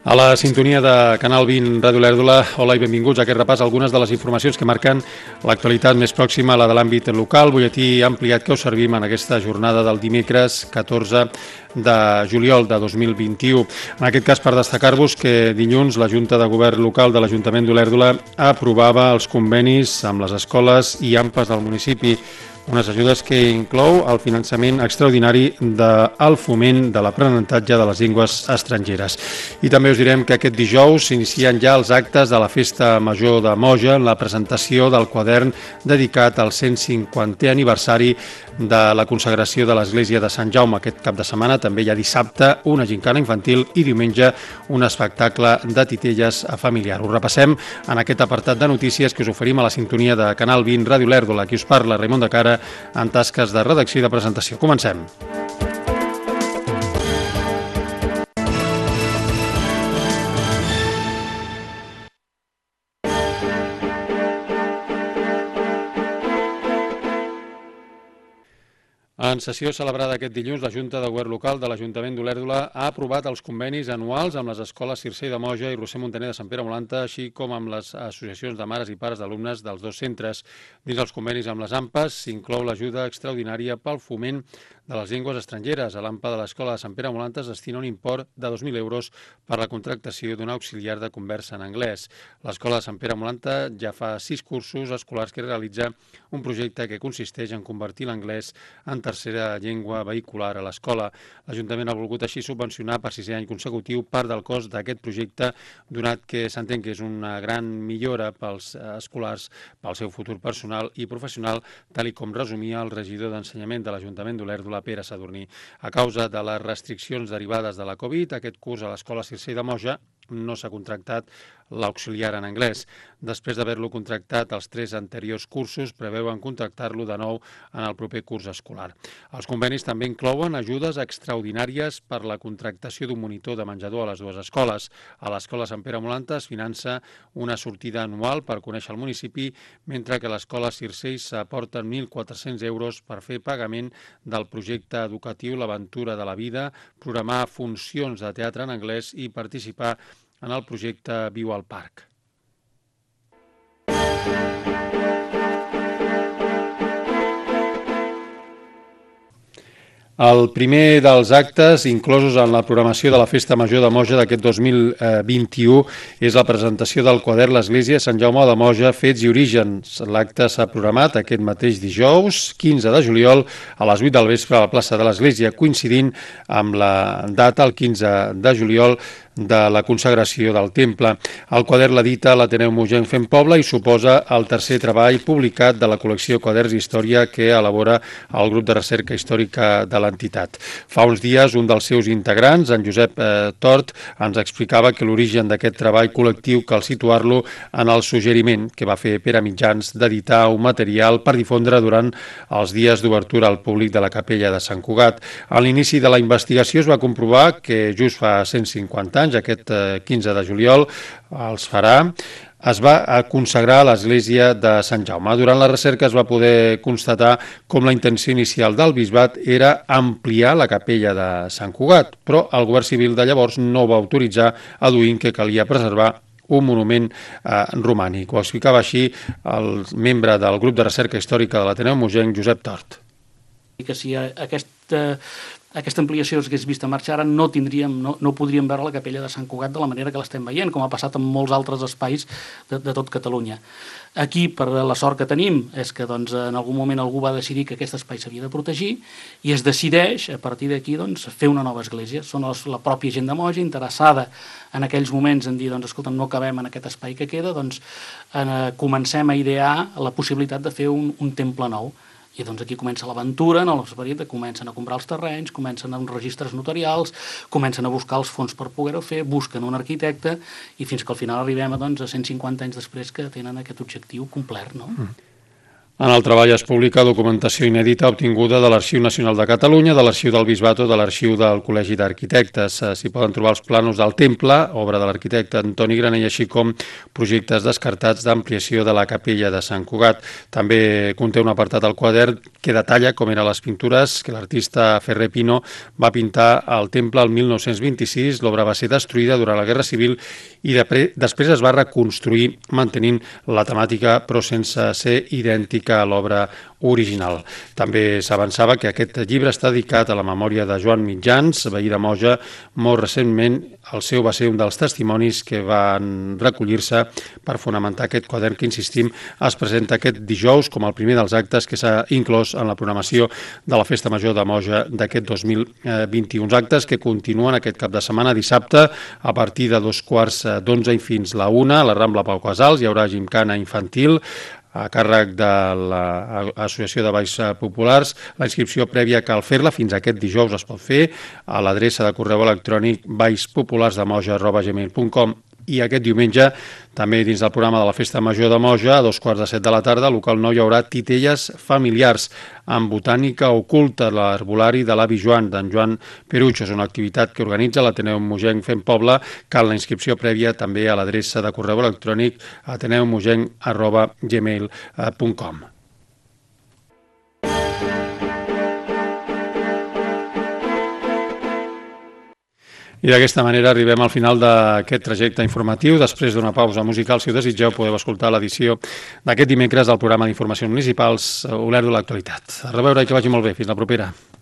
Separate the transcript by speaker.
Speaker 1: A la sintonia de Canal 20 Ràdio Olèrdola, hola i benvinguts a aquest repàs a algunes de les informacions que marquen l'actualitat més pròxima a la de l'àmbit local. Butlletí ampliat que us servim en aquesta jornada del dimecres 14 de juliol de 2021. En aquest cas, per destacar-vos que dilluns la Junta de Govern Local de l'Ajuntament d'Olèrdola aprovava els convenis amb les escoles i AMPAs del municipi, unes ajudes que inclou el finançament extraordinari del foment de l'aprenentatge de les llengües estrangeres. I també us direm que aquest dijous s'inicien ja els actes de la Festa Major de Moja en la presentació del quadern dedicat al 150è aniversari de la consagració de l'Església de Sant Jaume. Aquest cap de setmana també hi ha dissabte una gincana infantil i diumenge un espectacle de titelles familiar. Ho repassem en aquest apartat de notícies que us oferim a la sintonia de Canal 20 Ràdio Olèrdola. Qui us parla, Raimon de Cara, en tasques de redacció i de presentació. Comencem. En sessió celebrada aquest dilluns, la Junta de Govern Local de l'Ajuntament d'Olèrdola ha aprovat els convenis anuals amb les escoles Circé de Moja i Roser Montaner de Sant Pere Molanta, així com amb les associacions de mares i pares d'alumnes dels dos centres. Dins els convenis amb les AMPAs s'inclou l'ajuda extraordinària pel foment de les llengües estrangeres. A l'AMPA de l'Escola de Sant Pere Molanta es destina un import de 2.000 euros per la contractació d'un auxiliar de conversa en anglès. L'Escola de Sant Pere Molanta ja fa 6 cursos escolars que realitza un projecte que consisteix en convertir l'anglès en tercera llengua vehicular a l'escola. L'Ajuntament ha volgut així subvencionar per 6è any consecutiu part del cost d'aquest projecte, donat que s'entén que és una gran millora pels escolars, pel seu futur personal i professional, tal com resumia el regidor d'Ensenyament de l'Ajuntament d'Olèrdola, Pere Sadurní. A causa de les restriccions derivades de la Covid, aquest curs a l'Escola Circé de Moja no s'ha contractat l'auxiliar en anglès. Després d'haver-lo contractat els 3 anteriors cursos, preveuen contractar-lo de nou en el proper curs escolar. Els convenis també inclouen ajudes extraordinàries per la contractació d'un monitor de menjador a les dues escoles. A l'Escola Sant Pere Molanta es finança una sortida anual per conèixer el municipi, mentre que a l'Escola Circé s'aporten 1.400 euros per fer pagament del projecte educatiu L'Aventura de la Vida, programar funcions de teatre en anglès i participar en el projecte Viu al Parc. El primer dels actes inclosos en la programació de la Festa Major de Moja d'aquest 2021 és la presentació del quadern L'Església de Sant Jaume de Moja, Fets i Orígens. L'acte s'ha programat aquest mateix dijous, 15 de juliol, a les 8 del vespre a la plaça de l'Església, coincidint amb la data, el 15 de juliol, de la consagració del temple. El quadern l'edita l'Ateneu Mogenc Fent Poble i suposa el tercer treball publicat de la col·lecció Quaderns d'Història que elabora el grup de recerca històrica de l'entitat. Fa uns dies, un dels seus integrants, en Josep Tort, ens explicava que l'origen d'aquest treball col·lectiu cal situar-lo en el suggeriment que va fer Pere Mitjans d'editar un material per difondre durant els dies d'obertura al públic de la capella de Sant Cugat. A l'inici de la investigació es va comprovar que just fa 150 anys, aquest 15 de juliol, es va consagrar a l'Església de Sant Jaume. Durant la recerca es va poder constatar com la intenció inicial del bisbat era ampliar la capella de Sant Cugat, però el govern civil de llavors no va autoritzar, adduint que calia preservar un monument romànic. Ho explicava així el membre del grup de recerca històrica de l'Ateneu Mogenc, Josep Tort.
Speaker 2: Que si aquesta ampliació es hagués vist a marxa, ara no podríem veure la capella de Sant Cugat de la manera que l'estem veient, com ha passat en molts altres espais de tot Catalunya. Aquí, per la sort que tenim, és que en algun moment algú va decidir que aquest espai s'havia de protegir i es decideix, a partir d'aquí, fer una nova església. Són la pròpia gent de Moja interessada en aquells moments en dir, escolta, no cabem en aquest espai que queda, comencem a idear la possibilitat de fer un temple nou. I aquí comença l'aventura, en l'esperit, comencen a comprar els terrenys, comencen uns registres notarials, comencen a buscar els fons per poder-ho fer, busquen un arquitecte i fins que al final arribem a 150 anys després que tenen aquest objectiu complet, no?
Speaker 1: En el treball es publica documentació inèdita obtinguda de l'Arxiu Nacional de Catalunya, de l'Arxiu del Bisbat o de l'Arxiu del Col·legi d'Arquitectes. S'hi poden trobar els plànols del temple, obra de l'arquitecte Antoni Granell, així com projectes descartats d'ampliació de la capella de Sant Cugat. També conté un apartat al quadern que detalla com eren les pintures que l'artista Ferrer Pino va pintar al temple el 1926. L'obra va ser destruïda durant la Guerra Civil i després es va reconstruir mantenint la temàtica però sense ser idèntica a l'obra original. També s'avançava que aquest llibre està dedicat a la memòria de Joan Mitjans, veí de Moja, molt recentment. El seu va ser un dels testimonis que van recollir-se per fonamentar aquest quadern que, insistim, es presenta aquest dijous com el primer dels actes que s'ha inclòs en la programació de la Festa Major de Moja d'aquest 2021. Uns actes que continuen aquest cap de setmana, dissabte, a partir de 2:15 i fins la 1, a la Rambla Pau Casals. Hi haurà gimcana infantil a càrrec de l'Associació de Balls Populars. La inscripció prèvia cal fer-la fins aquest dijous es pot fer a l'adreça de correu electrònic ballspopularsdemoja@gmail.com. I aquest diumenge, també dins del programa de la Festa Major de Moja, a 2:15 de la tarda, al local 9 hi haurà titelles familiars amb botànica oculta, l'herbolari de l'avi Joan, d'en Joan Perucho. És una activitat que organitza l'Ateneu Mogenc Fent Poble. Cal la inscripció prèvia també a l'adreça de correu electrònic ateneumogenc@gmail.com. I d'aquesta manera arribem al final d'aquest trajecte informatiu. Després d'una pausa musical, si ho desitgeu, podeu escoltar l'edició d'aquest dimecres del programa d'informacions municipals Olèrdola Actualitat. A reveure i que vagi molt bé. Fins la propera.